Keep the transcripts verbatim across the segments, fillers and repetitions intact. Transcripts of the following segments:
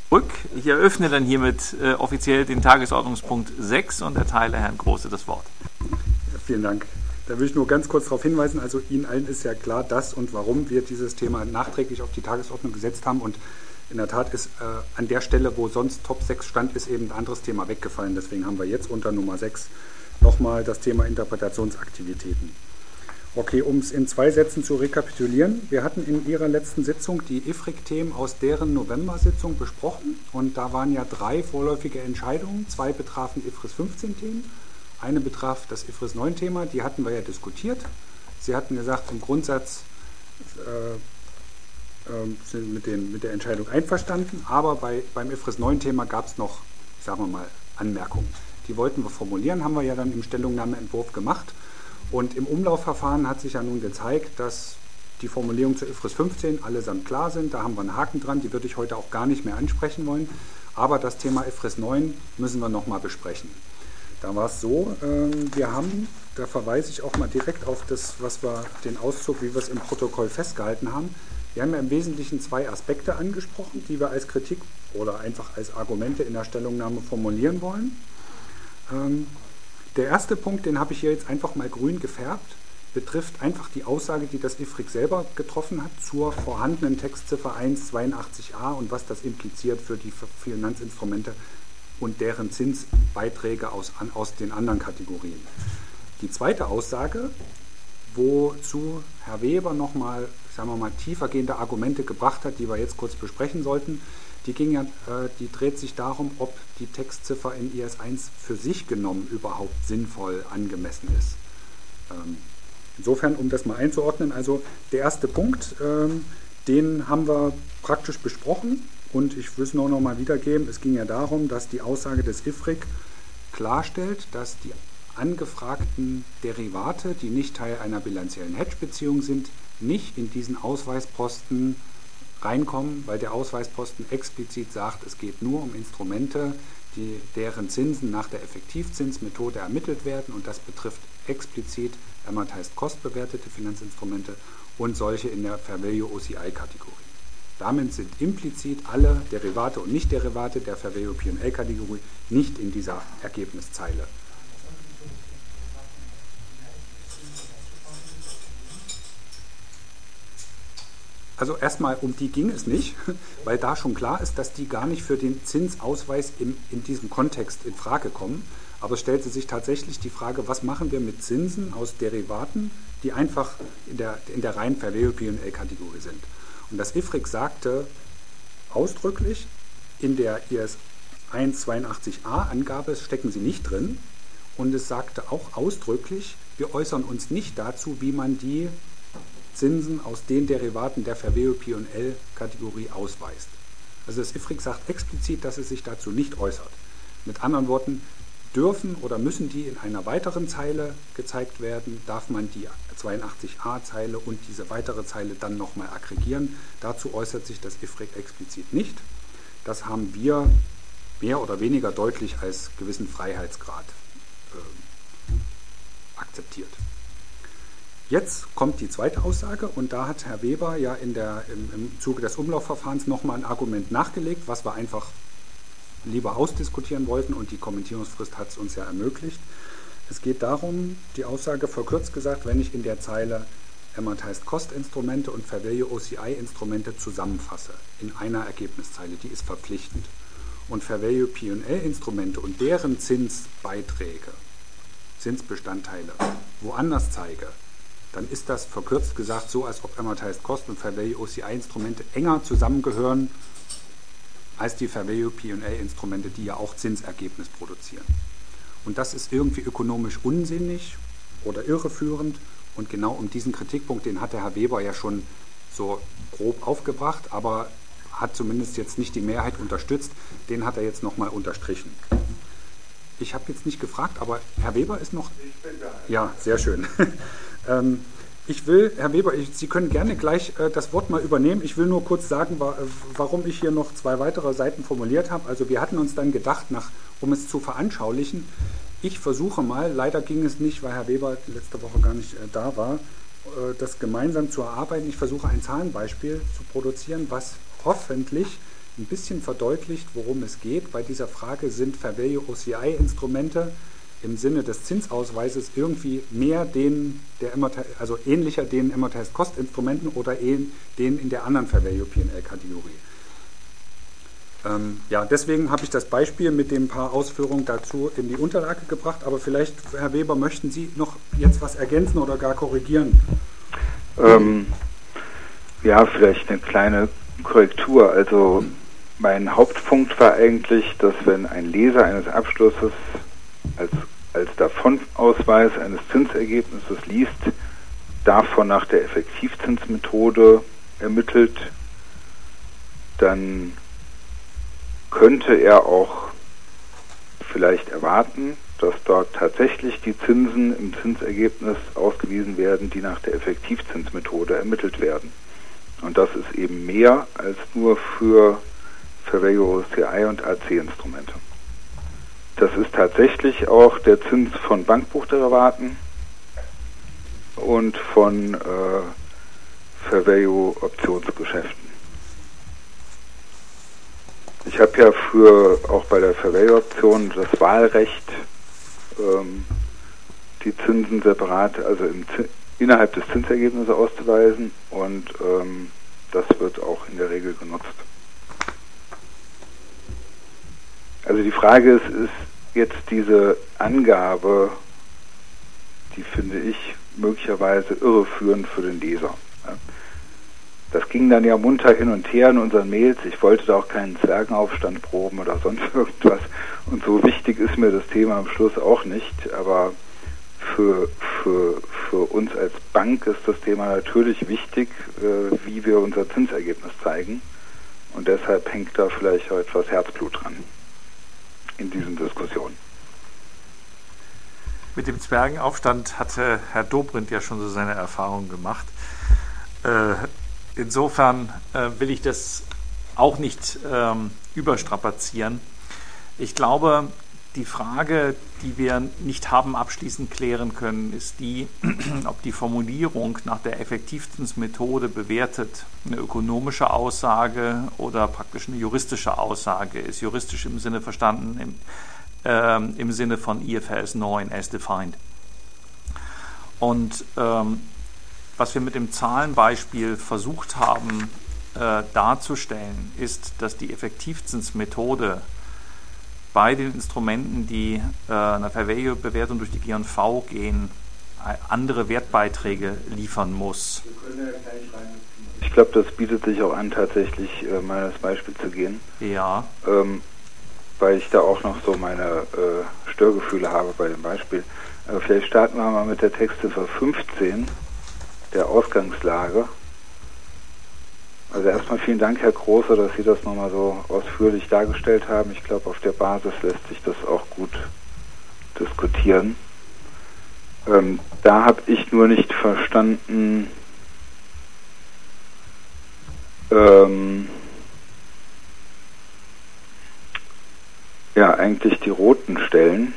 Rück. Ich eröffne dann hiermit äh, offiziell den Tagesordnungspunkt sechs und erteile Herrn Große das Wort. Ja, vielen Dank. Da will ich nur ganz kurz darauf hinweisen, also Ihnen allen ist ja klar, dass und warum wir dieses Thema nachträglich auf die Tagesordnung gesetzt haben, und in der Tat ist äh, an der Stelle, wo sonst Top sechs stand, ist eben ein anderes Thema weggefallen. Deswegen haben wir jetzt unter Nummer sechs nochmal das Thema Interpretationsaktivitäten. Okay, um es in zwei Sätzen zu rekapitulieren. Wir hatten in Ihrer letzten Sitzung die I F R I C-Themen aus deren November-Sitzung besprochen, und da waren ja drei vorläufige Entscheidungen. Zwei betrafen I F R I S fünfzehn-Themen, eine betraf das I F R I S neun-Thema, die hatten wir ja diskutiert. Sie hatten gesagt, im Grundsatz äh, äh, sind mit, den, mit der Entscheidung einverstanden, aber bei, beim I F R I S neun-Thema gab es noch, sagen wir mal, Anmerkungen. Die wollten wir formulieren, haben wir ja dann im Stellungnahmeentwurf gemacht. Und im Umlaufverfahren hat sich ja nun gezeigt, dass die Formulierungen zu I F R I S fünfzehn allesamt klar sind. Da haben wir einen Haken dran, die würde ich heute auch gar nicht mehr ansprechen wollen. Aber das Thema I F R I S neun müssen wir nochmal besprechen. Da war es so, äh, wir haben, da verweise ich auch mal direkt auf das, was wir, den Auszug, wie wir es im Protokoll festgehalten haben. Wir haben ja im Wesentlichen zwei Aspekte angesprochen, die wir als Kritik oder einfach als Argumente in der Stellungnahme formulieren wollen. Ähm, Der erste Punkt, den habe ich hier jetzt einfach mal grün gefärbt, betrifft einfach die Aussage, die das I F R I C selber getroffen hat zur vorhandenen Textziffer eins zweiundachtzig a und was das impliziert für die Finanzinstrumente und deren Zinsbeiträge aus, aus den anderen Kategorien. Die zweite Aussage, wozu Herr Weber nochmal, sagen wir mal, tiefergehende Argumente gebracht hat, die wir jetzt kurz besprechen sollten, Die, ging ja, äh, die dreht sich darum, ob die Textziffer in I S eins für sich genommen überhaupt sinnvoll angemessen ist. Ähm, insofern, um das mal einzuordnen, also der erste Punkt, ähm, den haben wir praktisch besprochen, und ich will es nur noch mal wiedergeben. Es ging ja darum, dass die Aussage des I F R I C klarstellt, dass die angefragten Derivate, die nicht Teil einer bilanziellen Hedge-Beziehung sind, nicht in diesen Ausweisposten reinkommen, weil der Ausweisposten explizit sagt, es geht nur um Instrumente, die, deren Zinsen nach der Effektivzinsmethode ermittelt werden, und das betrifft explizit amortized cost bewertete Finanzinstrumente und solche in der Fair Value O C I-Kategorie. Damit sind implizit alle Derivate und Nicht-Derivate der Fair Value P und L-Kategorie nicht in dieser Ergebniszeile. Also erstmal, um die ging es nicht, weil da schon klar ist, dass die gar nicht für den Zinsausweis in, in diesem Kontext in Frage kommen. Aber es stellte sich tatsächlich die Frage, was machen wir mit Zinsen aus Derivaten, die einfach in der, in der reinen Fair Value P und L-Kategorie sind. Und das I F R I C sagte ausdrücklich, in der I S eins zweiundachtzig a Angabe stecken sie nicht drin, und es sagte auch ausdrücklich, wir äußern uns nicht dazu, wie man die Zinsen aus den Derivaten der Fair Value P und L-Kategorie ausweist. Also das I F R I C sagt explizit, dass es sich dazu nicht äußert. Mit anderen Worten, dürfen oder müssen die in einer weiteren Zeile gezeigt werden, darf man die zweiundachtzig a Zeile und diese weitere Zeile dann nochmal aggregieren. Dazu äußert sich das I F R I C explizit nicht. Das haben wir mehr oder weniger deutlich als gewissen Freiheitsgrad äh, akzeptiert. Jetzt kommt die zweite Aussage, und da hat Herr Weber ja in der, im, im Zuge des Umlaufverfahrens nochmal ein Argument nachgelegt, was wir einfach lieber ausdiskutieren wollten, und die Kommentierungsfrist hat es uns ja ermöglicht. Es geht darum, die Aussage verkürzt gesagt, wenn ich in der Zeile Amortized Cost Instrumente und Fair Value O C I Instrumente zusammenfasse in einer Ergebniszeile, die ist verpflichtend, und Fair Value P und L Instrumente und deren Zinsbeiträge, Zinsbestandteile woanders zeige, dann ist das verkürzt gesagt so, als ob Amortized Cost und Fair Value O C I-Instrumente enger zusammengehören als die Fair Value P und L-Instrumente, die ja auch Zinsergebnis produzieren. Und das ist irgendwie ökonomisch unsinnig oder irreführend, und genau um diesen Kritikpunkt, den hat der Herr Weber ja schon so grob aufgebracht, aber hat zumindest jetzt nicht die Mehrheit unterstützt, den hat er jetzt nochmal unterstrichen. Ich habe jetzt nicht gefragt, aber Herr Weber ist noch... Ich bin da. Ja, sehr schön. ähm, ich will, Herr Weber, ich, Sie können gerne gleich äh, das Wort mal übernehmen. Ich will nur kurz sagen, wa warum ich hier noch zwei weitere Seiten formuliert habe. Also wir hatten uns dann gedacht, nach, um es zu veranschaulichen, ich versuche mal, leider ging es nicht, weil Herr Weber letzte Woche gar nicht äh, da war, äh, das gemeinsam zu erarbeiten. Ich versuche ein Zahlenbeispiel zu produzieren, was hoffentlich ein bisschen verdeutlicht, worum es geht. Bei dieser Frage, sind Fair Value O C I-Instrumente im Sinne des Zinsausweises irgendwie mehr denen der also ähnlicher den Amortized Cost Instrumenten oder denen in der anderen Fair Value P und L-Kategorie. Ähm, ja, deswegen habe ich das Beispiel mit den paar Ausführungen dazu in die Unterlage gebracht, aber vielleicht, Herr Weber, möchten Sie noch jetzt was ergänzen oder gar korrigieren? Ähm, ja, vielleicht eine kleine Korrektur. Also mein Hauptpunkt war eigentlich, dass wenn ein Leser eines Abschlusses als, als Davonausweis eines Zinsergebnisses liest, davon nach der Effektivzinsmethode ermittelt, dann könnte er auch vielleicht erwarten, dass dort tatsächlich die Zinsen im Zinsergebnis ausgewiesen werden, die nach der Effektivzinsmethode ermittelt werden. Und das ist eben mehr als nur für Fair Value O C I und A C-Instrumente. Das ist tatsächlich auch der Zins von Bankbuchderivaten und von äh, Fair Value Optionsgeschäften. Ich habe ja für auch bei der Fair Value Option das Wahlrecht, ähm, die Zinsen separat, also im Zins, innerhalb des Zinsergebnisses auszuweisen, und ähm, das wird auch in der Regel genutzt. Also die Frage ist, ist jetzt diese Angabe, die finde ich möglicherweise irreführend für den Leser. Ja. Das ging dann ja munter hin und her in unseren Mails. Ich wollte da auch keinen Zwergenaufstand proben oder sonst irgendwas. Und so wichtig ist mir das Thema am Schluss auch nicht. Aber für, für, für uns als Bank ist das Thema natürlich wichtig, äh, wie wir unser Zinsergebnis zeigen. Und deshalb hängt da vielleicht auch etwas Herzblut dran in diesen Diskussionen. Mit dem Zwergenaufstand hatte Herr Dobrindt ja schon so seine Erfahrungen gemacht. Äh, insofern äh, will ich das auch nicht ähm, überstrapazieren. Ich glaube, die Frage, die wir nicht haben abschließend klären können, ist die, ob die Formulierung nach der Effektivzinsmethode bewertet eine ökonomische Aussage oder praktisch eine juristische Aussage ist. Juristisch im Sinne verstanden, im, ähm, im Sinne von I F R S neun as defined. Und ähm, was wir mit dem Zahlenbeispiel versucht haben äh, darzustellen, ist, dass die Effektivzinsmethode bei den Instrumenten, die äh, einer Fair Value Bewertung durch die G und V gehen, andere Wertbeiträge liefern muss. Ich glaube, das bietet sich auch an, tatsächlich äh, mal das Beispiel zu gehen. Ja. Ähm, weil ich da auch noch so meine äh, Störgefühle habe bei dem Beispiel. Aber vielleicht starten wir mal mit der Textziffer fünfzehn, der Ausgangslage. Also erstmal vielen Dank, Herr Große, dass Sie das nochmal so ausführlich dargestellt haben. Ich glaube, auf der Basis lässt sich das auch gut diskutieren. Ähm, da habe ich nur nicht verstanden, ähm, ja, eigentlich die roten Stellen.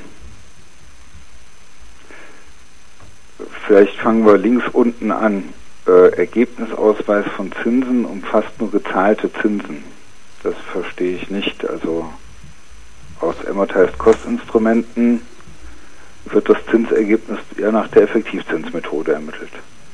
Vielleicht fangen wir links unten an. Äh, Ergebnisausweis von Zinsen umfasst nur gezahlte Zinsen. Das verstehe ich nicht. Also aus Amortized Cost Instrumenten wird das Zinsergebnis eher nach der Effektivzinsmethode ermittelt.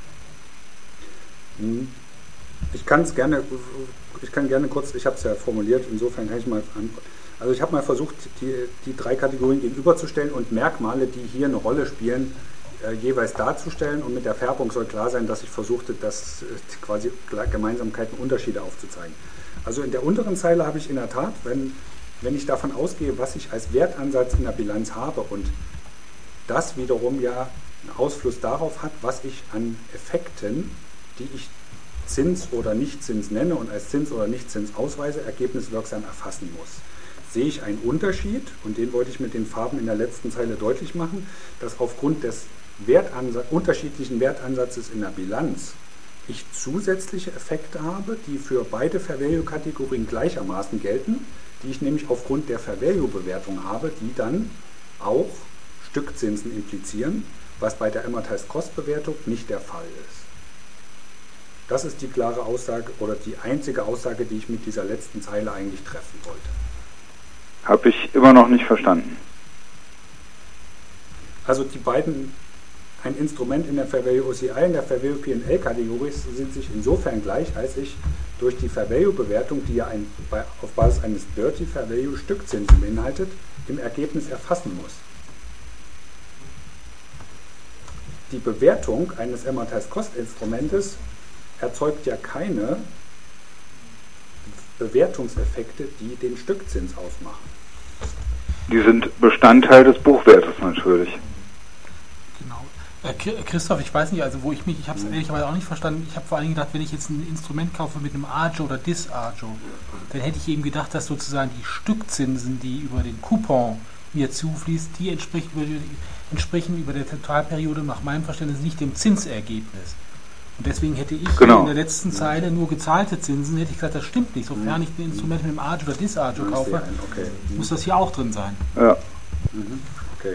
Ich kann es gerne, ich kann gerne kurz, ich habe es ja formuliert, insofern kann ich mal antworten. Also ich habe mal versucht, die, die drei Kategorien gegenüberzustellen und Merkmale, die hier eine Rolle spielen, äh, jeweils darzustellen, und mit der Färbung soll klar sein, dass ich versuchte, das äh, quasi Gemeinsamkeiten, Unterschiede aufzuzeigen. Also in der unteren Zeile habe ich in der Tat, wenn, wenn ich davon ausgehe, was ich als Wertansatz in der Bilanz habe und das wiederum ja einen Ausfluss darauf hat, was ich an Effekten, die ich Zins oder Nichtzins nenne und als Zins oder Nichtzins ausweise, ergebniswirksam erfassen muss. Sehe ich einen Unterschied, und den wollte ich mit den Farben in der letzten Zeile deutlich machen, dass aufgrund des Wertansatz, unterschiedlichen Wertansatzes in der Bilanz ich zusätzliche Effekte habe, die für beide Fair Value Kategorien gleichermaßen gelten, die ich nämlich aufgrund der Fair Value Bewertung habe, die dann auch Stückzinsen implizieren, was bei der Amortized Cost Bewertung nicht der Fall ist. Das ist die klare Aussage oder die einzige Aussage, die ich mit dieser letzten Zeile eigentlich treffen wollte. Habe ich immer noch nicht verstanden. Also die beiden, ein Instrument in der Fair Value O C I und der Fair Value P und L-Kategorie sind sich insofern gleich, als ich durch die Fair Value-Bewertung, die ja ein, bei, auf Basis eines Dirty Fair Value Stückzinsen beinhaltet, im Ergebnis erfassen muss. Die Bewertung eines Amortized Cost Instrumentes erzeugt ja keine Bewertungseffekte, die den Stückzins ausmachen. Die sind Bestandteil des Buchwertes natürlich. Genau. Äh, Christoph, ich weiß nicht, also wo ich mich, ich habe es mhm. ehrlicherweise auch nicht verstanden, ich habe vor allen Dingen gedacht, wenn ich jetzt ein Instrument kaufe mit einem Agio oder Disagio, dann hätte ich eben gedacht, dass sozusagen die Stückzinsen, die über den Coupon mir zufließt, die entsprechen über, die, entsprechen über der Totalperiode nach meinem Verständnis nicht dem Zinsergebnis. Und deswegen hätte ich genau. in der letzten Zeile nur gezahlte Zinsen, hätte ich gesagt, das stimmt nicht. Sofern ich ein Instrument mit einem Agio oder Disagio kaufe, okay. muss das hier auch drin sein. Ja. Mhm. Okay.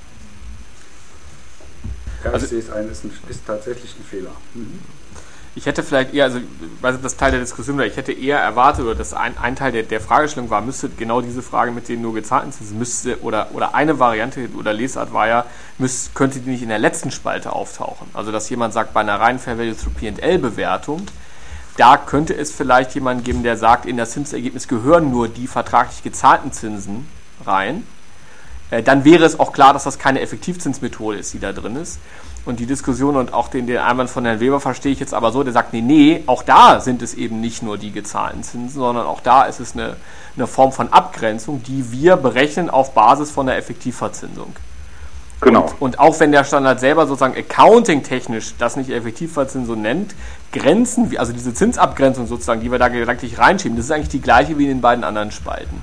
Ja, also, ich sehe es ein, ist, ein, ist tatsächlich ein Fehler. Mhm. Ich hätte vielleicht eher, also, weil das Teil der Diskussion war, ich hätte eher erwartet, oder das ein, ein Teil der, der Fragestellung war, müsste genau diese Frage mit den nur gezahlten Zinsen, müsste, oder, oder eine Variante oder Lesart war ja, müsste, könnte die nicht in der letzten Spalte auftauchen. Also, dass jemand sagt, bei einer reinen Fair Value through P und L-Bewertung, da könnte es vielleicht jemanden geben, der sagt, in das Zinsergebnis gehören nur die vertraglich gezahlten Zinsen rein. Äh, dann wäre es auch klar, dass das keine Effektivzinsmethode ist, die da drin ist. Und die Diskussion und auch den, den Einwand von Herrn Weber verstehe ich jetzt aber so, der sagt, nee, nee, auch da sind es eben nicht nur die gezahlten Zinsen, sondern auch da ist es eine, eine Form von Abgrenzung, die wir berechnen auf Basis von der Effektivverzinsung. Genau. Und, und auch wenn der Standard selber sozusagen accounting-technisch das nicht Effektivverzinsung nennt, Grenzen, also diese Zinsabgrenzung sozusagen, die wir da gedanklich reinschieben, das ist eigentlich die gleiche wie in den beiden anderen Spalten.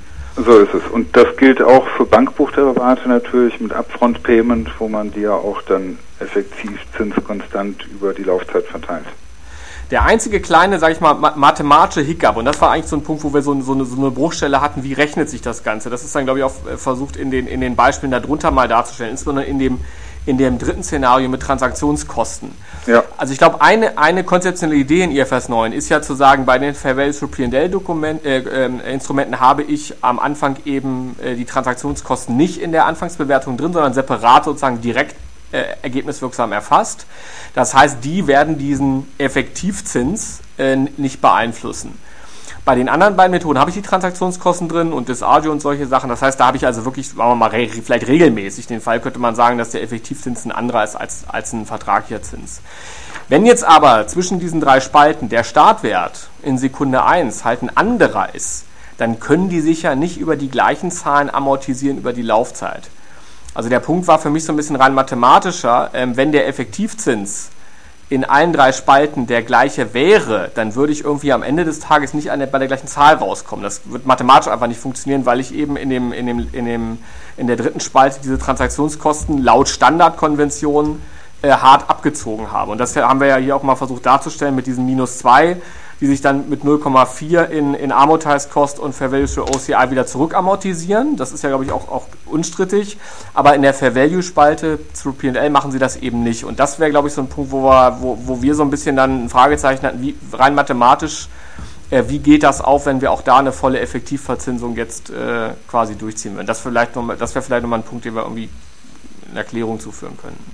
So ist es. Und das gilt auch für Bankbuchderivate natürlich mit Upfront Payment, wo man die ja auch dann effektiv zinskonstant über die Laufzeit verteilt. Der einzige kleine, sage ich mal, mathematische Hiccup, und das war eigentlich so ein Punkt, wo wir so, so, eine, so eine Bruchstelle hatten, wie rechnet sich das Ganze? Das ist dann, glaube ich, auch versucht in den, in den Beispielen darunter mal darzustellen, insbesondere in dem, in dem dritten Szenario mit Transaktionskosten. Ja. Also ich glaube, eine, eine konzeptionelle Idee in I F R S neun ist ja zu sagen, bei den Fair Value through P und L äh, äh, Instrumenten habe ich am Anfang eben äh, die Transaktionskosten nicht in der Anfangsbewertung drin, sondern separat sozusagen direkt äh, ergebniswirksam erfasst. Das heißt, die werden diesen Effektivzins äh, nicht beeinflussen. Bei den anderen beiden Methoden habe ich die Transaktionskosten drin und das Agio und solche Sachen. Das heißt, da habe ich also wirklich, sagen wir mal, re- vielleicht regelmäßig den Fall, könnte man sagen, dass der Effektivzins ein anderer ist als, als ein vertraglicher Zins. Wenn jetzt aber zwischen diesen drei Spalten der Startwert in Sekunde eins halt ein anderer ist, dann können die sich ja nicht über die gleichen Zahlen amortisieren über die Laufzeit. Also der Punkt war für mich so ein bisschen rein mathematischer. Ähm, wenn der Effektivzins in allen drei Spalten der gleiche wäre, dann würde ich irgendwie am Ende des Tages nicht an der, bei der gleichen Zahl rauskommen. Das wird mathematisch einfach nicht funktionieren, weil ich eben in dem, in dem, in dem, in der dritten Spalte diese Transaktionskosten laut Standardkonvention äh, hart abgezogen habe. Und das haben wir ja hier auch mal versucht darzustellen mit diesen minus zwei, die sich dann mit null Komma vier in, in Amortized Cost und Fair Value through O C I wieder zurück amortisieren. Das ist ja, glaube ich, auch, auch unstrittig. Aber in der Fair Value Spalte through P und L machen sie das eben nicht. Und das wäre, glaube ich, so ein Punkt, wo wir, wo, wo wir so ein bisschen dann ein Fragezeichen hatten, wie rein mathematisch, äh, wie geht das auf, wenn wir auch da eine volle Effektivverzinsung jetzt äh, quasi durchziehen würden. Das, vielleicht noch mal, das wäre vielleicht nochmal ein Punkt, den wir irgendwie in Erklärung zuführen könnten.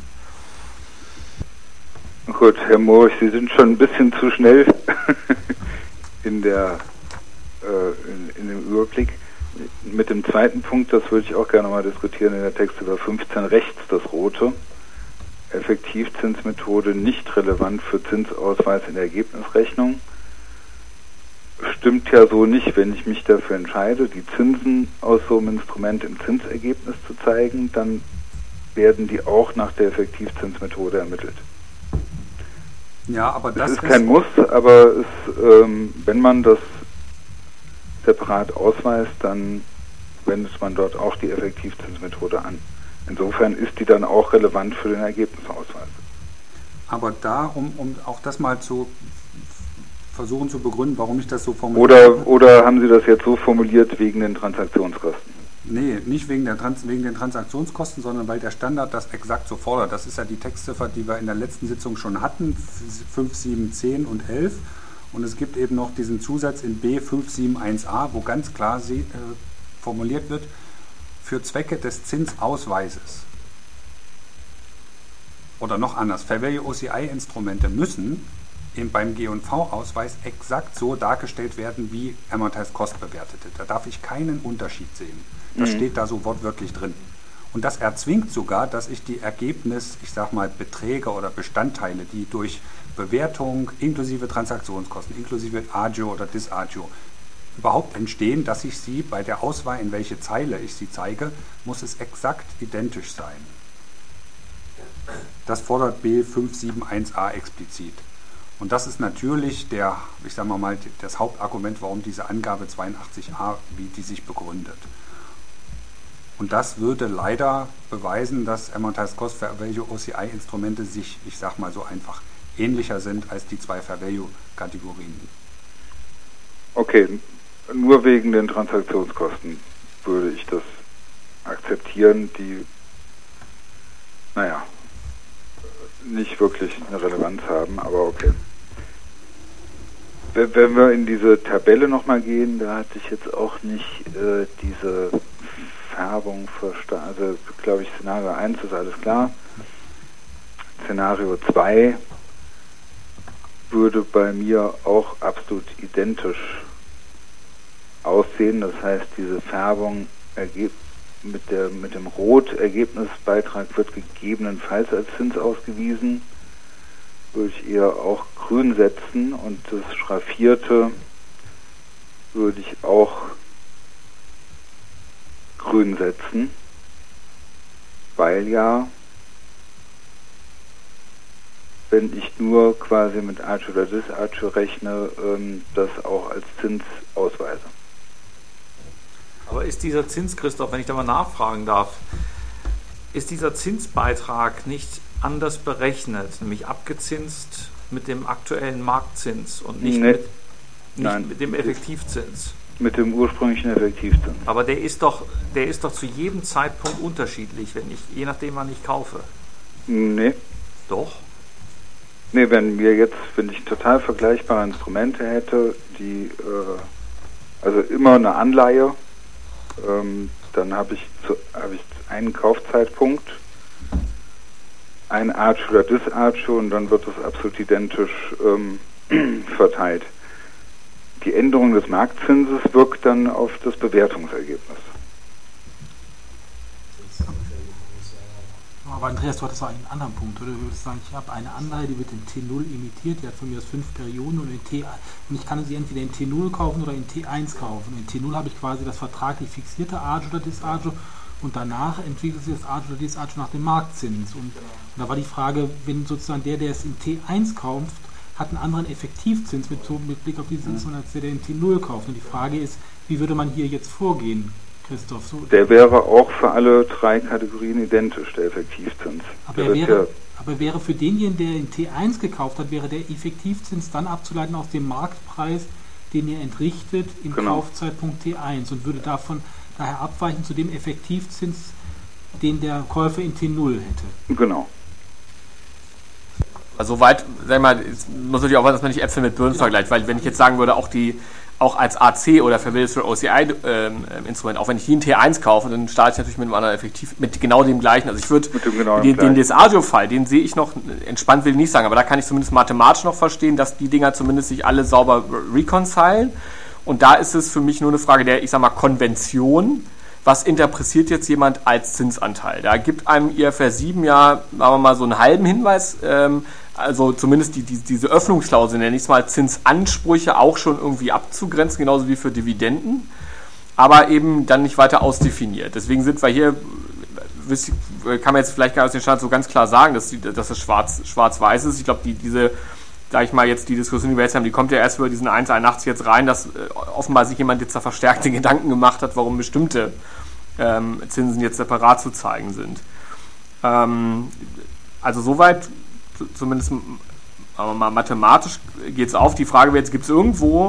Gut, Herr Morch, Sie sind schon ein bisschen zu schnell in, der, äh, in, in dem Überblick. Mit dem zweiten Punkt, das würde ich auch gerne mal diskutieren, in der Text über fünfzehn rechts, das rote. Effektivzinsmethode nicht relevant für Zinsausweis in der Ergebnisrechnung. Stimmt ja so nicht, wenn ich mich dafür entscheide, die Zinsen aus so einem Instrument im Zinsergebnis zu zeigen, dann werden die auch nach der Effektivzinsmethode ermittelt. Ja, aber das es ist kein Muss, aber es, ähm, wenn man das separat ausweist, dann wendet man dort auch die Effektivzinsmethode an. Insofern ist die dann auch relevant für den Ergebnisausweis. Aber da, um, um auch das mal zu versuchen zu begründen, warum ich das so formuliere. Oder, oder haben Sie das jetzt so formuliert wegen den Transaktionskosten? Nee, nicht wegen, der Trans- wegen den Transaktionskosten, sondern weil der Standard das exakt so fordert. Das ist ja die Textziffer, die wir in der letzten Sitzung schon hatten, fünf, sieben, zehn und elf. Und es gibt eben noch diesen Zusatz in B fünf sieben eins a, wo ganz klar sie, äh, formuliert wird, für Zwecke des Zinsausweises. Oder noch anders, Fair Value O C I-Instrumente müssen eben beim G und V-Ausweis exakt so dargestellt werden, wie Amortized Cost bewertete. Da darf ich keinen Unterschied sehen. Das mhm. steht da so wortwörtlich drin. Und das erzwingt sogar, dass ich die Ergebnis, ich sag mal Beträge oder Bestandteile, die durch Bewertung inklusive Transaktionskosten, inklusive Agio oder Disagio überhaupt entstehen, dass ich sie bei der Auswahl, in welche Zeile ich sie zeige, muss es exakt identisch sein. Das fordert B fünf sieben eins a explizit. Und das ist natürlich der, ich sage mal, das Hauptargument, warum diese Angabe zweiundachtzig a, wie die sich begründet. Und das würde leider beweisen, dass Amortized Cost Fair Value O C I-Instrumente sich, ich sage mal so einfach, ähnlicher sind als die zwei Fair Value-Kategorien. Okay, nur wegen den Transaktionskosten würde ich das akzeptieren, die, naja, nicht wirklich eine Relevanz haben, aber okay. Wenn wir in diese Tabelle nochmal gehen, da hatte ich jetzt auch nicht äh, diese Färbung verstanden. Also, glaube ich, Szenario eins ist alles klar. Szenario zwei würde bei mir auch absolut identisch aussehen. Das heißt, diese Färbung ergibt mit der mit dem Rot-Ergebnisbeitrag wird gegebenenfalls als Zins ausgewiesen. Würde ich eher auch grün setzen und das Schraffierte würde ich auch grün setzen, weil ja, wenn ich nur quasi mit Agio oder Disagio rechne, ähm, das auch als Zins ausweise. Aber ist dieser Zins, Christoph, wenn ich da mal nachfragen darf, ist dieser Zinsbeitrag nicht anders berechnet, nämlich abgezinst mit dem aktuellen Marktzins und nicht, nee. mit, nicht Nein. mit dem Effektivzins? Mit dem ursprünglichen Effektivzins. Aber der ist doch, der ist doch zu jedem Zeitpunkt unterschiedlich, wenn ich, je nachdem wann ich kaufe. Nee. Doch? Nee, wenn wir jetzt, wenn ich total vergleichbare Instrumente hätte, die, äh, also immer eine Anleihe, ähm, dann habe ich, zu, hab ich einen Kaufzeitpunkt, ein Agio oder Disagio und dann wird es absolut identisch ähm, verteilt. Die Änderung des Marktzinses wirkt dann auf das Bewertungsergebnis. Aber Andreas, du hattest auch einen anderen Punkt, oder? Du würdest sagen, ich habe eine Anleihe, die wird in T null emittiert, die hat von mir aus fünf Perioden und, in T, und ich kann sie entweder in T null kaufen oder in T eins kaufen. Und in T null habe ich quasi das vertraglich fixierte Agio oder Disagio und danach entwickelt sich das Agio oder Disagio nach dem Marktzins. Und, und da war die Frage, wenn sozusagen der, der es in T eins kauft, hat einen anderen Effektivzins mit, mit Blick auf die Zinsen, als der, der in T null kauft. Und die Frage ist, wie würde man hier jetzt vorgehen? Christoph, so der wäre auch für alle drei Kategorien identisch, der Effektivzins. Aber, er wäre, ja aber wäre für denjenigen, der in T eins gekauft hat, wäre der Effektivzins dann abzuleiten aus dem Marktpreis, den er entrichtet im genau. Kaufzeitpunkt T eins und würde davon daher abweichen zu dem Effektivzins, den der Käufer in T null hätte. Genau. Also soweit, sag ich mal, es muss natürlich auch was, dass man nicht Äpfel mit Birnen ja. vergleicht, weil wenn ich jetzt sagen würde, auch die auch als A C oder Fair Value O C I-Instrument, ähm, auch wenn ich die in T eins kaufe, dann starte ich natürlich mit einem anderen Effektiv, mit genau dem gleichen. Also ich würde den, den Disagio-Fall, den sehe ich noch, entspannt will ich nicht sagen, aber da kann ich zumindest mathematisch noch verstehen, dass die Dinger zumindest sich alle sauber reconcilen. Und da ist es für mich nur eine Frage der, ich sag mal, Konvention. Was interpretiert jetzt jemand als Zinsanteil? Da gibt einem I F R sieben ja, sagen wir mal, so einen halben Hinweis, ähm, also zumindest die, die, diese Öffnungsklausel, nenne ich es mal, Zinsansprüche auch schon irgendwie abzugrenzen, genauso wie für Dividenden, aber eben dann nicht weiter ausdefiniert. Deswegen sind wir hier, kann man jetzt vielleicht gar nicht aus dem Stand so ganz klar sagen, dass, die, dass das schwarz, schwarz-weiß ist. Ich glaube, die, diese, sag ich mal, jetzt die Diskussion, die wir jetzt haben, die kommt ja erst über diesen eins Komma einundachtzig jetzt rein, dass äh, offenbar sich jemand jetzt da verstärkte Gedanken gemacht hat, warum bestimmte ähm, Zinsen jetzt separat zu zeigen sind. Ähm, also soweit, zumindest aber mal mathematisch geht es auf. Die Frage wäre jetzt, gibt es irgendwo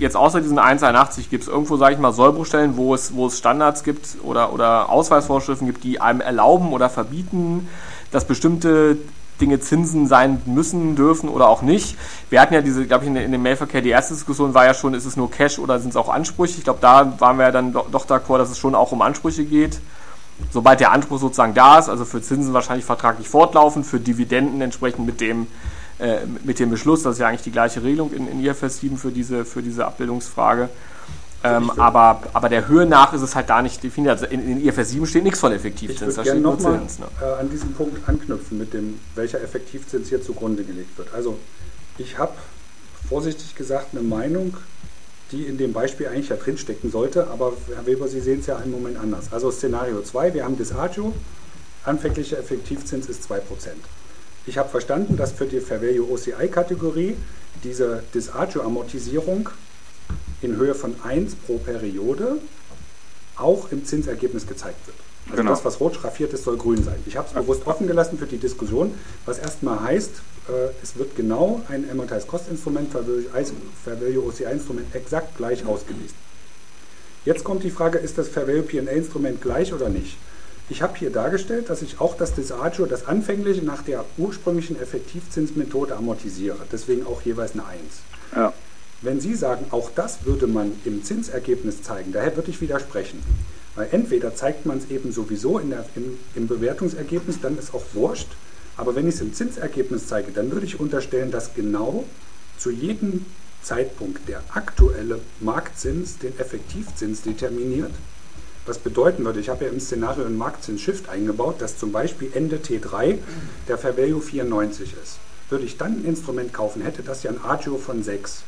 jetzt außer diesen eins Komma einundachtzig gibt es irgendwo, sage ich mal, Sollbruchstellen, wo es, wo es Standards gibt oder, oder Ausweisvorschriften gibt, die einem erlauben oder verbieten, dass bestimmte Dinge Zinsen sein müssen, dürfen oder auch nicht. Wir hatten ja diese, glaube ich, in, in dem Mailverkehr, die erste Diskussion war ja schon, ist es nur Cash oder sind es auch Ansprüche? Ich glaube, da waren wir ja dann doch, doch d'accord, dass es schon auch um Ansprüche geht. Sobald der Anspruch sozusagen da ist, also für Zinsen wahrscheinlich vertraglich fortlaufend, für Dividenden entsprechend mit dem, äh, mit dem Beschluss, das ist ja eigentlich die gleiche Regelung in, in I F R S sieben für diese, für diese Abbildungsfrage. Ähm, aber, aber der Höhe nach ist es halt da nicht definiert. Also in, in I F R S sieben steht nichts von Effektivzins, da steht steht nur nur Zins. Ne? Äh, an diesem Punkt anknüpfen, mit dem, welcher Effektivzins hier zugrunde gelegt wird. Also ich habe vorsichtig gesagt eine Meinung, die in dem Beispiel eigentlich ja drinstecken sollte, aber Herr Weber, Sie sehen es ja im Moment anders. Also Szenario zwei, wir haben Disagio, anfänglicher Effektivzins ist zwei Prozent. Ich habe verstanden, dass für die Fair Value O C I-Kategorie diese Disagio-Amortisierung in Höhe von eins pro Periode auch im Zinsergebnis gezeigt wird. Also genau. Das, was rot schraffiert ist, soll grün sein. Ich habe es bewusst offen gelassen für die Diskussion, was erstmal heißt, äh, es wird genau ein Amortized Cost Instrument, Fair Value O C I-Instrument exakt gleich ausgewiesen. Jetzt kommt die Frage, ist das Fair Value P und L-Instrument gleich oder nicht? Ich habe hier dargestellt, dass ich auch das Disagio, das anfängliche, nach der ursprünglichen Effektivzinsmethode amortisiere. Deswegen auch jeweils eine eins. Ja. Wenn Sie sagen, auch das würde man im Zinsergebnis zeigen, daher würde ich widersprechen. Weil entweder zeigt man es eben sowieso in der, im, im Bewertungsergebnis, dann ist auch wurscht. Aber wenn ich es im Zinsergebnis zeige, dann würde ich unterstellen, dass genau zu jedem Zeitpunkt der aktuelle Marktzins den Effektivzins determiniert. Was bedeuten würde, ich habe ja im Szenario einen Marktzins-Shift eingebaut, dass zum Beispiel Ende T drei der Fair Value vierundneunzig ist. Würde ich dann ein Instrument kaufen, hätte das ja ein Agio von sechs.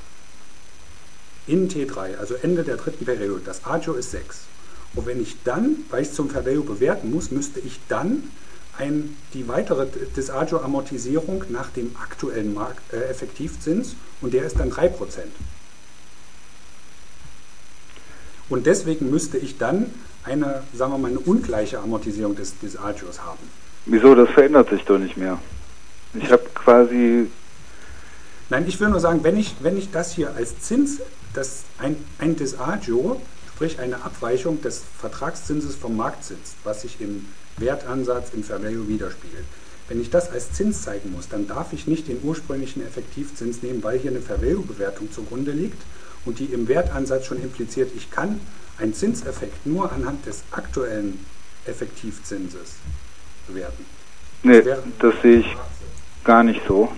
In T drei, also Ende der dritten Periode, das Agio ist sechs. Und wenn ich dann, weil ich es zum Fair Value bewerten muss, müsste ich dann ein, die weitere Disagio-Amortisierung nach dem aktuellen Markt, äh, Effektivzins, und der ist dann drei Prozent. Und deswegen müsste ich dann eine, sagen wir mal, eine ungleiche Amortisierung des, des Agios haben. Wieso? Das verändert sich doch nicht mehr. Ich habe quasi... Nein, ich will nur sagen, wenn ich, wenn ich das hier als Zins, das ein, ein Disagio, sprich eine Abweichung des Vertragszinses vom Marktzins, was sich im Wertansatz im Fair Value widerspiegelt. Wenn ich das als Zins zeigen muss, dann darf ich nicht den ursprünglichen Effektivzins nehmen, weil hier eine Fair Value Bewertung zugrunde liegt und die im Wertansatz schon impliziert, ich kann einen Zinseffekt nur anhand des aktuellen Effektivzinses bewerten. Nee, das, das sehe ich gar nicht so.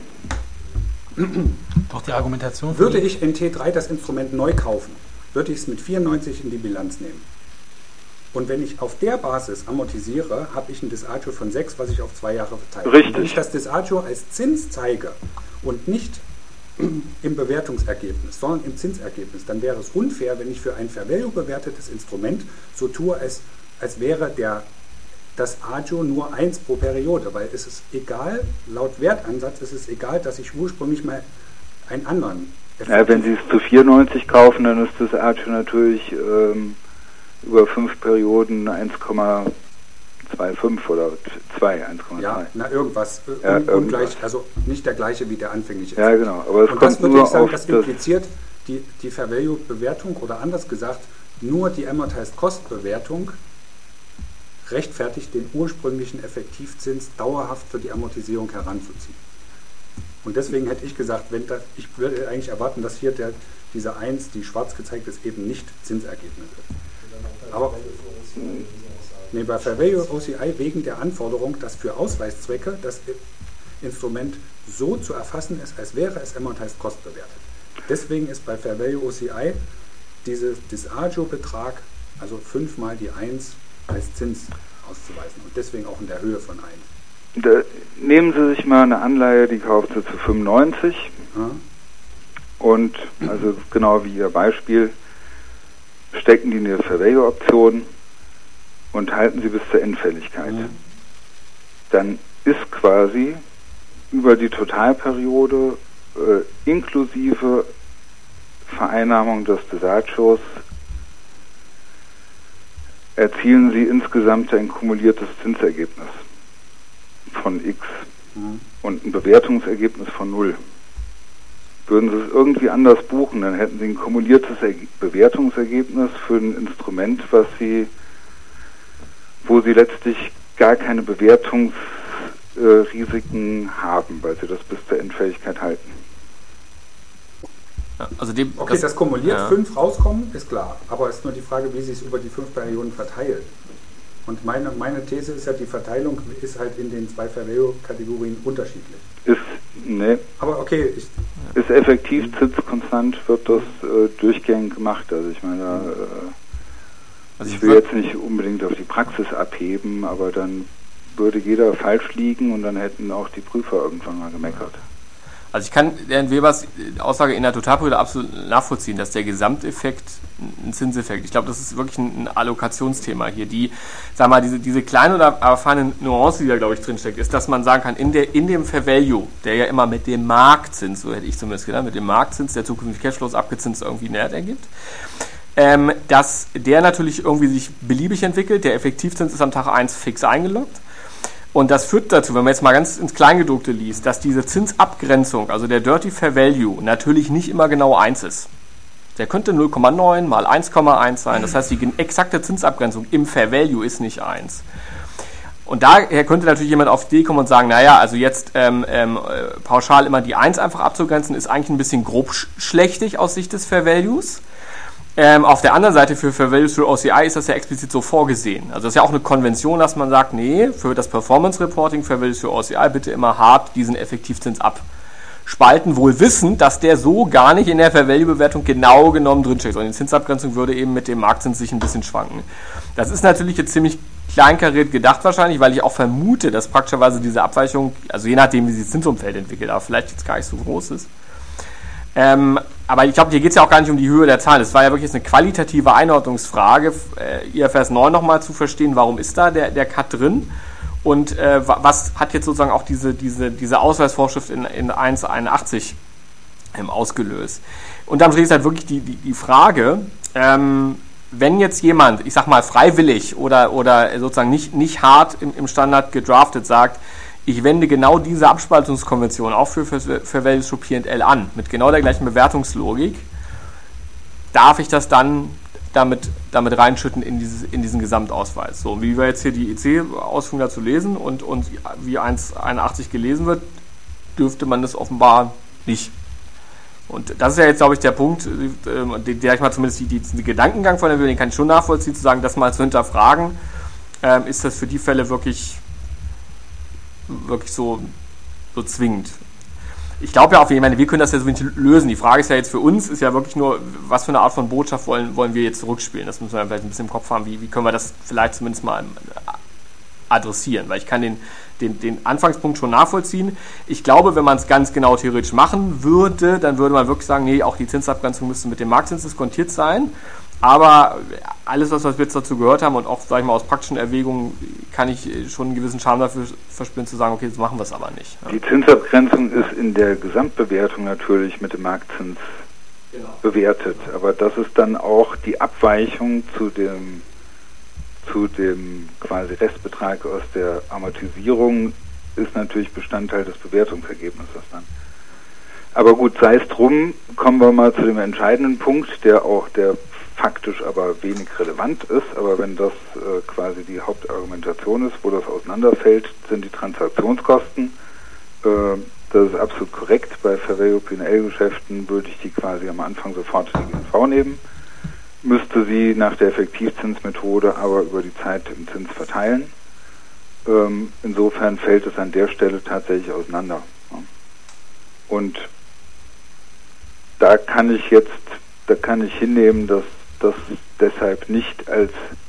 Doch die Argumentation... Würde ich in T drei das Instrument neu kaufen, würde ich es mit vierundneunzig in die Bilanz nehmen. Und wenn ich auf der Basis amortisiere, habe ich ein Disagio von sechs, was ich auf zwei Jahre verteile. Richtig. Wenn ich das Disagio als Zins zeige und nicht im Bewertungsergebnis, sondern im Zinsergebnis, dann wäre es unfair, wenn ich für ein Fair Value bewertetes Instrument so tue, als, als wäre der, das Agio nur eins pro Periode, weil es ist egal, laut Wertansatz ist es egal, dass ich ursprünglich mal einen anderen Effekt... Ja, wenn Sie es zu vierundneunzig kaufen, dann ist das Agio natürlich ähm, über fünf Perioden eins Komma fünfundzwanzig oder zwei, eins Komma zwei. Ja, na irgendwas, ja, un, irgendwas. Ungleich, also nicht der gleiche wie der anfängliche. Ja, genau. Aber es und kommt das würde nur ich sagen, auf das das impliziert die, die Fair Value Bewertung oder anders gesagt, nur die Amortized Cost Bewertung rechtfertigt den ursprünglichen Effektivzins dauerhaft für die Amortisierung heranzuziehen. Und deswegen hätte ich gesagt, wenn das, ich würde eigentlich erwarten, dass hier der, diese eins, die schwarz gezeigt ist, eben nicht Zinsergebnis ist. Aber nee, bei Fair Value O C I wegen der Anforderung, dass für Ausweiszwecke das Instrument so zu erfassen ist, als wäre es Amortized Cost bewertet. Deswegen ist bei Fair Value O C I dieses Disagio-Betrag, also fünfmal die eins, als Zins auszuweisen und deswegen auch in der Höhe von eins. Da, nehmen Sie sich mal eine Anleihe, die kauft Sie zu fünfundneunzig ja. Und also genau wie Ihr Beispiel, stecken die in Ihre Fair Value Option und halten sie bis zur Endfälligkeit. Ja. Dann ist quasi über die Totalperiode äh, inklusive Vereinnahmung des Desagios erzielen sie insgesamt ein kumuliertes Zinsergebnis von X mhm. und ein Bewertungsergebnis von null. würden Sie es irgendwie anders buchen, dann hätten Sie ein kumuliertes Erge- Bewertungsergebnis für ein Instrument, was Sie, wo Sie letztlich gar keine Bewertungsrisiken äh, haben, weil Sie das bis zur Endfälligkeit halten. Ja, also dem, Okay, das, das kumuliert ja. fünf rauskommen, ist klar. Aber es ist nur die Frage, wie sich es über die fünf Perioden verteilt. Und meine, meine These ist ja, die Verteilung ist halt in den zwei Fair-Value-Kategorien unterschiedlich. Ist, ne, Aber okay, ich, ist effektiv zinskonstant, wird das äh, durchgängig gemacht. Also ich meine, äh, Also ich will jetzt nicht unbedingt auf die Praxis abheben, aber dann würde jeder falsch liegen und dann hätten auch die Prüfer irgendwann mal gemeckert. Also ich kann Herrn Webers Aussage in der Totalperiode absolut nachvollziehen, dass der Gesamteffekt ein Zinseffekt, ich glaube, das ist wirklich ein, ein Allokationsthema hier. Die, sag mal, diese, diese kleine oder erfahrene Nuance, die da, glaube ich, drinsteckt, ist, dass man sagen kann, in, der, in dem Fair Value, der ja immer mit dem Marktzins, so hätte ich zumindest gedacht, mit dem Marktzins, der zukünftig Cashflows abgezinst irgendwie einen Wert ergibt, ähm, dass der natürlich irgendwie sich beliebig entwickelt, der Effektivzins ist am Tag eins fix eingeloggt. Und das führt dazu, wenn man jetzt mal ganz ins Kleingedruckte liest, dass diese Zinsabgrenzung, also der Dirty Fair Value, natürlich nicht immer genau eins ist. Der könnte null Komma neun mal eins Komma eins sein. Das heißt, die exakte Zinsabgrenzung im Fair Value ist nicht eins. Und daher könnte natürlich jemand auf die Idee kommen und sagen, naja, also jetzt ähm, ähm, pauschal immer die eins einfach abzugrenzen, ist eigentlich ein bisschen grob sch- schlechtig aus Sicht des Fair Values. Ähm, auf der anderen Seite für Fair Values für O C I ist das ja explizit so vorgesehen. Also das ist ja auch eine Konvention, dass man sagt, nee, für das Performance Reporting Fair Values für O C I bitte immer hart diesen Effektivzins abspalten, wohl wissend, dass der so gar nicht in der Fair Value Bewertung genau genommen drinsteckt. Und die Zinsabgrenzung würde eben mit dem Marktzins sich ein bisschen schwanken. Das ist natürlich jetzt ziemlich kleinkariert gedacht wahrscheinlich, weil ich auch vermute, dass praktischerweise diese Abweichung, also je nachdem, wie sich das Zinsumfeld entwickelt, aber vielleicht jetzt gar nicht so groß ist. Ähm, aber ich glaube, hier geht es ja auch gar nicht um die Höhe der Zahlen. Es war ja wirklich eine qualitative Einordnungsfrage, äh, I F R S neun nochmal zu verstehen, warum ist da der, der Cut drin und äh, was hat jetzt sozusagen auch diese, diese, diese Ausweisvorschrift in, in eins Komma einundachtzig ähm, ausgelöst. Und dann ist halt wirklich die, die, die Frage, ähm, wenn jetzt jemand, ich sag mal freiwillig oder, oder sozusagen nicht, nicht hart im, im Standard gedraftet sagt, ich wende genau diese Abspaltungskonvention auch für, für, für Values für P und L an, mit genau der gleichen Bewertungslogik, darf ich das dann damit, damit reinschütten in, dieses, in diesen Gesamtausweis. So, wie wir jetzt hier die E C-Ausführung dazu lesen und, und wie eins Komma einundachtzig gelesen wird, dürfte man das offenbar nicht. Und das ist ja jetzt, glaube ich, der Punkt, äh, der ich mal zumindest die, die, den Gedankengang von der Würde, den kann ich schon nachvollziehen, zu sagen, das mal zu hinterfragen, äh, ist das für die Fälle wirklich wirklich so, so zwingend. Ich glaube ja auch, ich meine, wir können das ja so nicht lösen. Die Frage ist ja jetzt für uns, ist ja wirklich nur, was für eine Art von Botschaft wollen, wollen wir jetzt zurückspielen. Das müssen wir vielleicht ein bisschen im Kopf haben, wie, wie können wir das vielleicht zumindest mal adressieren, weil ich kann den, den, den Anfangspunkt schon nachvollziehen. Ich glaube, wenn man es ganz genau theoretisch machen würde, dann würde man wirklich sagen, nee, auch die Zinsabgrenzung müsste mit dem Marktzins diskontiert sein. Aber alles, was wir jetzt dazu gehört haben und auch, sag ich mal, aus praktischen Erwägungen, kann ich schon einen gewissen Charme dafür verspüren, zu sagen, okay, jetzt machen wir es aber nicht. Ja. Die Zinsabgrenzung ist in der Gesamtbewertung natürlich mit dem Marktzins genau bewertet, aber das ist dann auch die Abweichung zu dem, zu dem quasi Restbetrag aus der Amortisierung, ist natürlich Bestandteil des Bewertungsergebnisses dann. Aber gut, sei es drum, kommen wir mal zu dem entscheidenden Punkt, der auch der faktisch aber wenig relevant ist, aber wenn das äh, quasi die Hauptargumentation ist, wo das auseinanderfällt, sind die Transaktionskosten. Äh, das ist absolut korrekt. Bei Fair Value P und L-Geschäften würde ich die quasi am Anfang sofort in die G N V nehmen, müsste sie nach der Effektivzinsmethode aber über die Zeit im Zins verteilen. Ähm, insofern fällt es an der Stelle tatsächlich auseinander. Ja. Und da kann ich jetzt, da kann ich hinnehmen, dass das deshalb nicht als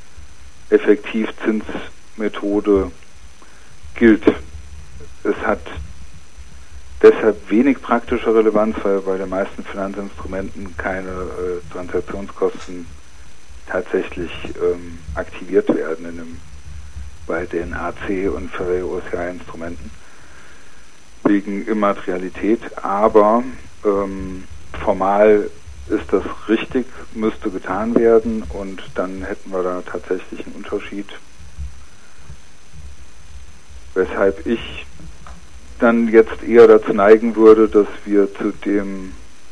Effektivzinsmethode gilt. Es hat deshalb wenig praktische Relevanz, weil bei den meisten Finanzinstrumenten keine äh, Transaktionskosten tatsächlich ähm, aktiviert werden in dem, bei den A C und Fair Value O C I-Instrumenten wegen Immaterialität, aber ähm, formal ist das richtig, müsste getan werden und dann hätten wir da tatsächlich einen Unterschied, weshalb ich dann jetzt eher dazu neigen würde, dass wir zu dem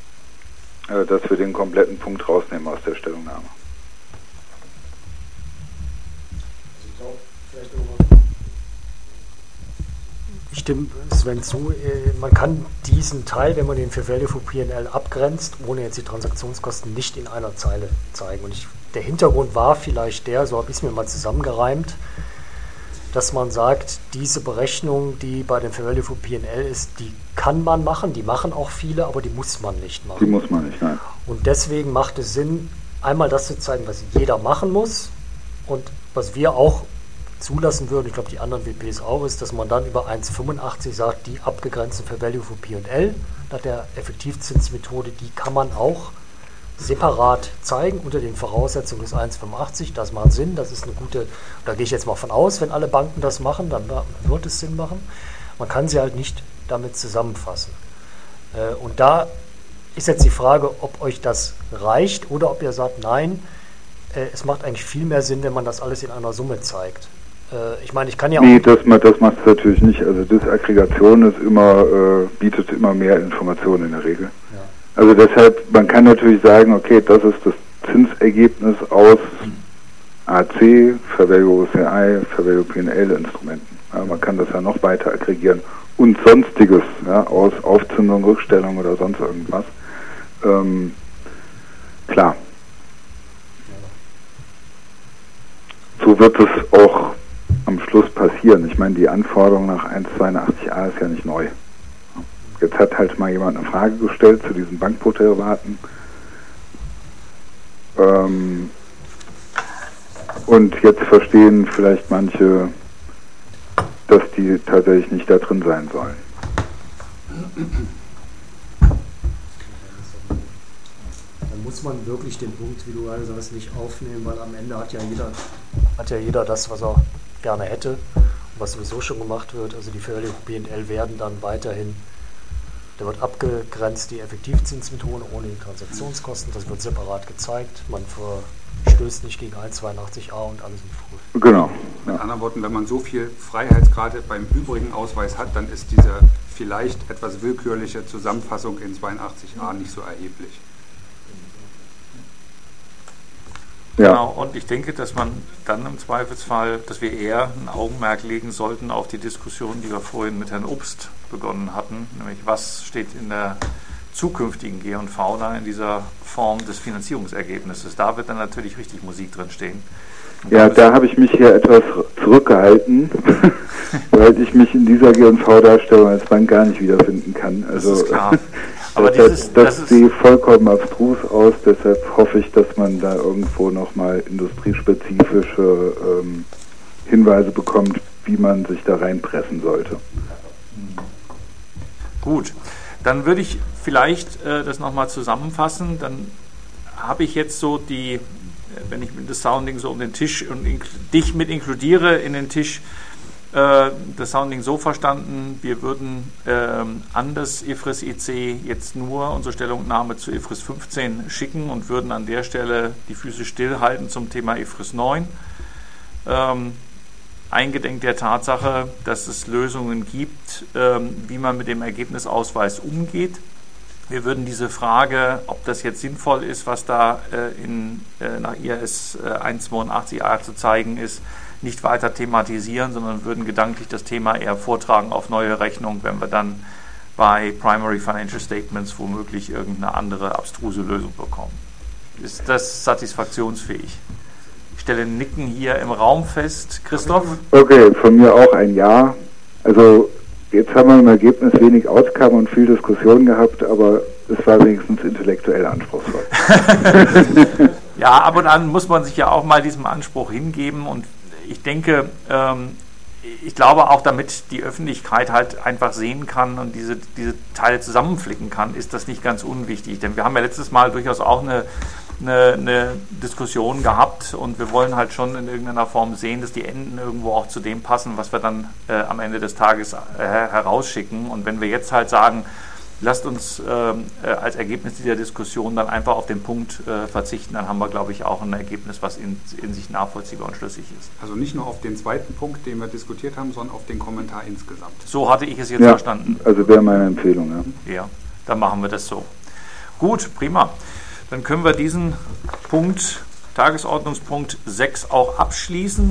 äh, dass wir den kompletten Punkt rausnehmen aus der Stellungnahme. Ich stimme Sven zu, man kann diesen Teil, wenn man den für Value for P and L abgrenzt, ohne jetzt die Transaktionskosten nicht in einer Zeile zeigen. Und ich, der Hintergrund war vielleicht der, so habe ich es mir mal zusammengereimt, dass man sagt, diese Berechnung, die bei dem Fair Value for P and L ist, die kann man machen, die machen auch viele, aber die muss man nicht machen. Die muss man nicht, nein. Und deswegen macht es Sinn, einmal das zu zeigen, was jeder machen muss und was wir auch zulassen würden, ich glaube die anderen W Ps auch, ist, dass man dann über eins Komma fünfundachtzig sagt, die abgegrenzten Fair Value for P and L nach der Effektivzinsmethode, die kann man auch separat zeigen unter den Voraussetzungen des eins Komma fünfundachtzig. Das macht Sinn, das ist eine gute, da gehe ich jetzt mal von aus, wenn alle Banken das machen, dann wird es Sinn machen. Man kann sie halt nicht damit zusammenfassen. Und da ist jetzt die Frage, ob euch das reicht oder ob ihr sagt, nein, es macht eigentlich viel mehr Sinn, wenn man das alles in einer Summe zeigt. Ich meine, ich kann ja auch... Nee, das, das macht es natürlich nicht. Also Disaggregation ist immer, äh, bietet immer mehr Informationen in der Regel. Ja. Also deshalb, man kann natürlich sagen, okay, das ist das Zinsergebnis aus A C, Fair Value O C I, Fair Value P and L Instrumenten. Ja, man kann das ja noch weiter aggregieren. Und Sonstiges, ja, aus Aufzündung, Rückstellung oder sonst irgendwas. Ähm, klar. So wird es auch am Schluss passieren. Ich meine, die Anforderung nach eins Komma zweiundachtzig a ist ja nicht neu. Jetzt hat halt mal jemand eine Frage gestellt zu diesen Bankderivaten. Ähm, und jetzt verstehen vielleicht manche, dass die tatsächlich nicht da drin sein sollen. Dann muss man wirklich den Punkt, wie du gerade sagst, nicht aufnehmen, weil am Ende hat ja jeder, hat ja jeder das, was er gerne hätte, was sowieso schon gemacht wird. Also die Fair Value P and L werden dann weiterhin, da wird abgegrenzt die Effektivzinsmethode ohne die Transaktionskosten, das wird separat gezeigt, man verstößt nicht gegen eins Komma zweiundachtzig a und alles in Früh. Genau. Mit ja. anderen Worten, wenn man so viel Freiheitsgrade beim übrigen Ausweis hat, dann ist diese vielleicht etwas willkürliche Zusammenfassung in zweiundachtzig a nicht so erheblich. Ja. Genau, und ich denke, dass man dann im Zweifelsfall, dass wir eher ein Augenmerk legen sollten auf die Diskussion, die wir vorhin mit Herrn Obst begonnen hatten, nämlich was steht in der zukünftigen G und V da in dieser Form des Finanzierungsergebnisses. Da wird dann natürlich richtig Musik drin stehen. Und ja, da habe ich mich hier etwas zurückgehalten, weil ich mich in dieser G und V-Darstellung als Bank gar nicht wiederfinden kann. Also, das ist klar. Aber das, dieses, das, das das sieht vollkommen abstrus aus, deshalb hoffe ich, dass man da irgendwo nochmal industriespezifische ähm, Hinweise bekommt, wie man sich da reinpressen sollte. Gut, dann würde ich vielleicht äh, das nochmal zusammenfassen. Dann habe ich jetzt so die, wenn ich das Sounding so um den Tisch und dich mit inkludiere in den Tisch, das Sounding so verstanden, wir würden ähm, an das I F R S I C jetzt nur unsere Stellungnahme zu I F R S fünfzehn schicken und würden an der Stelle die Füße stillhalten zum Thema I F R S neun. Ähm, eingedenk der Tatsache, dass es Lösungen gibt, ähm, wie man mit dem Ergebnisausweis umgeht. Wir würden diese Frage, ob das jetzt sinnvoll ist, was da äh, in, äh, nach I R S äh, eins Komma zweiundachtzig a zu zeigen ist, nicht weiter thematisieren, sondern würden gedanklich das Thema eher vortragen auf neue Rechnung, wenn wir dann bei Primary Financial Statements womöglich irgendeine andere abstruse Lösung bekommen. Ist das satisfaktionsfähig? Ich stelle Nicken hier im Raum fest. Christoph? Okay, von mir auch ein Ja. Also jetzt haben wir im Ergebnis wenig Outcome und viel Diskussion gehabt, aber es war wenigstens intellektuell anspruchsvoll. Ja, ab und an muss man sich ja auch mal diesem Anspruch hingeben und ich denke, ähm, ich glaube auch, damit die Öffentlichkeit halt einfach sehen kann und diese, diese Teile zusammenflicken kann, ist das nicht ganz unwichtig. Denn wir haben ja letztes Mal durchaus auch eine, eine, eine Diskussion gehabt und wir wollen halt schon in irgendeiner Form sehen, dass die Enden irgendwo auch zu dem passen, was wir dann äh, am Ende des Tages äh, herausschicken. Und wenn wir jetzt halt sagen, lasst uns äh, als Ergebnis dieser Diskussion dann einfach auf den Punkt äh, verzichten, dann haben wir, glaube ich, auch ein Ergebnis, was in, in sich nachvollziehbar und schlüssig ist. Also nicht nur auf den zweiten Punkt, den wir diskutiert haben, sondern auf den Kommentar insgesamt. So hatte ich es jetzt ja, verstanden. Also wäre meine Empfehlung. Ja. Ja, dann machen wir das so. Gut, prima. Dann können wir diesen Punkt, Tagesordnungspunkt sechs, auch abschließen.